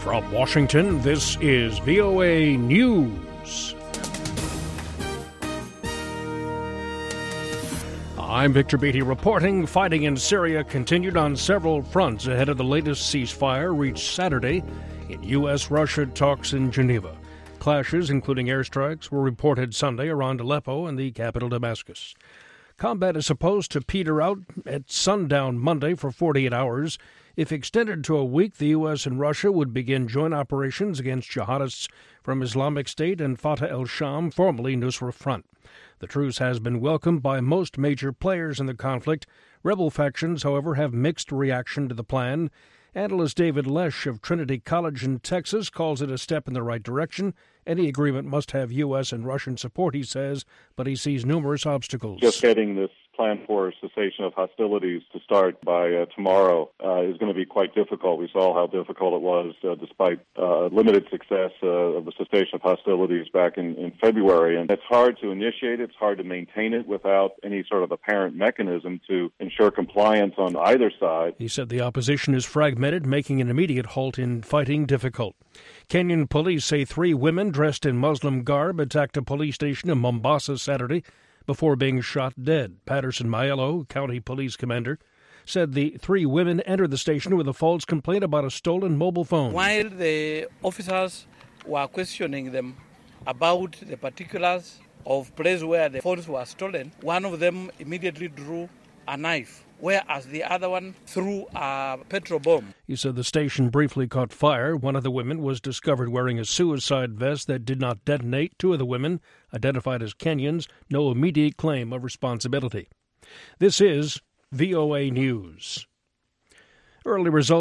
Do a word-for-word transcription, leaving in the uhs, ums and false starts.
From Washington, this is V O A News. I'm Victor Beatty reporting. Fighting in Syria continued on several fronts ahead of the latest ceasefire reached Saturday in U S Russia talks in Geneva. Clashes, including airstrikes, were reported Sunday around Aleppo and the capital Damascus. Combat is supposed to peter out at sundown Monday for forty-eight hours. If extended to a week, the U S and Russia would begin joint operations against jihadists from Islamic State and Fatah el-Sham, formerly Nusra Front. The truce has been welcomed by most major players in the conflict. Rebel factions, however, have mixed reaction to the plan. Analyst David Lesh of Trinity College in Texas calls it a step in the right direction. Any agreement must have U S and Russian support, he says, but he sees numerous obstacles. Just getting this plan for cessation of hostilities to start by uh, tomorrow uh, is going to be quite difficult. We saw how difficult it was uh, despite uh, limited success uh, of the cessation of hostilities back in, in February. And it's hard to initiate it. It's hard to maintain it without any sort of apparent mechanism to ensure compliance on either side. He said the opposition is fragmented, making an immediate halt in fighting difficult. Kenyan police say three women dressed in Muslim garb attacked a police station in Mombasa Saturday before being shot dead. Patterson Maiello, county police commander, said the three women entered the station with a false complaint about a stolen mobile phone. While the officers were questioning them about the particulars of place where the phones were stolen, one of them immediately drew a knife, whereas the other one threw a petrol bomb. He said the station briefly caught fire. One of the women was discovered wearing a suicide vest that did not detonate. Two of the women, identified as Kenyans, no immediate claim of responsibility. This is V O A News. Early results